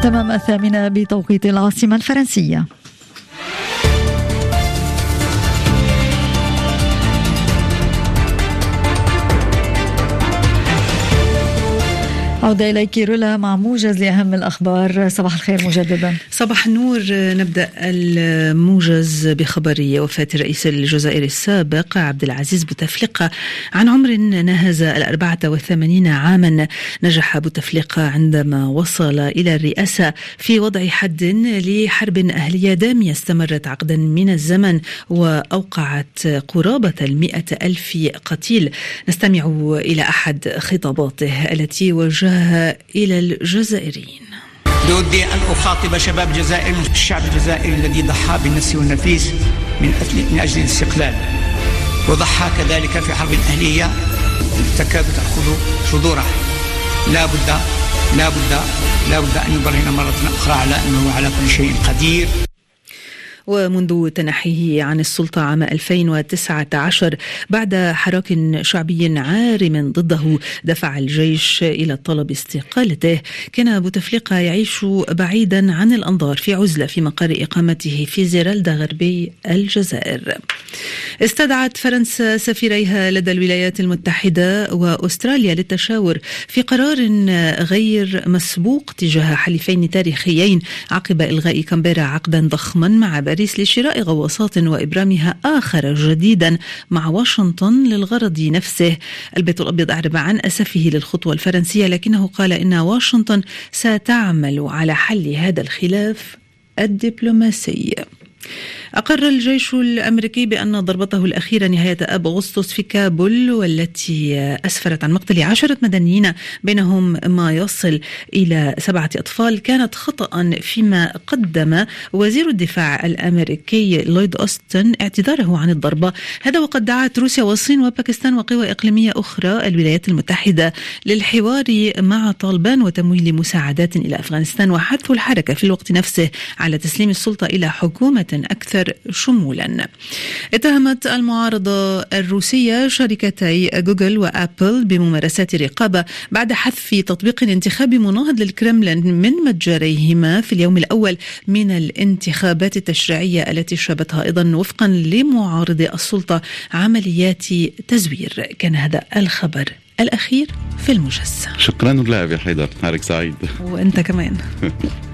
تمام 8 بتوقيت العاصمة الفرنسية. عودة إليك رولا مع موجز لأهم الأخبار. صباح الخير مجددا. صباح النور. نبدأ الموجز بخبر وفاة الرئيس الجزائري السابق عبد العزيز بوتفليقة عن عمر ناهز 84 عاما. نجح بوتفليقة عندما وصل إلى الرئاسة في وضع حد لحرب أهلية دامية استمرت عقدا من الزمن وأوقعت قرابة 100,000 قتيل. نستمع إلى أحد خطاباته التي وجهها إلى الجزائريين. بودي أن أخاطب شباب الجزائر، الشعب الجزائري الذي ضحى بالنفس والنفيس من أجل الاستقلال، وضحى كذلك في حرب أهلية تكاد تأخذ صدوره. لا بد أن يبرهن مرة أخرى على أنه على كل شيء قدير. ومنذ تنحيه عن السلطة عام 2019 بعد حراك شعبي عارم ضده دفع الجيش إلى طلب استقالته، كان بوتفليقة يعيش بعيدا عن الأنظار في عزلة في مقر إقامته في زيرالدا غربي الجزائر. استدعت فرنسا سفيريها لدى الولايات المتحدة وأستراليا للتشاور في قرار غير مسبوق تجاه حليفين تاريخيين عقب إلغاء كامبيرا عقدا ضخما مع باريس لشراء غواصات وإبرامها آخر جديدا مع واشنطن للغرض نفسه. البيت الأبيض أعرب عن أسفه للخطوة الفرنسية، لكنه قال إن واشنطن ستعمل على حل هذا الخلاف الدبلوماسي. أقر الجيش الأمريكي بأن ضربته الأخيرة نهاية آب أغسطس في كابول والتي أسفرت عن مقتل 10 مدنيين بينهم ما يصل إلى 7 أطفال كانت خطأ، فيما قدم وزير الدفاع الأمريكي لويد أوستن اعتذاره عن الضربة. هذا وقد دعت روسيا والصين وباكستان وقوى إقليمية أخرى الولايات المتحدة للحوار مع طالبان وتمويل مساعدات إلى أفغانستان وحث الحركة في الوقت نفسه على تسليم السلطة إلى حكومة أكثر شمولا. اتهمت المعارضة الروسية شركتي جوجل وآبل بممارسات رقابة بعد حذف تطبيق انتخابي مناهض للكرملين من متجريهما في اليوم الأول من الانتخابات التشريعية التي شابتها أيضا وفقا لمعارضي السلطة عمليات تزوير. كان هذا الخبر الأخير في الموجز. شكرا لك يا حيدر، نهارك سعيد. وأنت كمان.